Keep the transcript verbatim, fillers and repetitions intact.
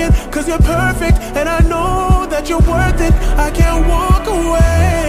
working, cause you're perfect, and I know that you're worth it. I can't walk away.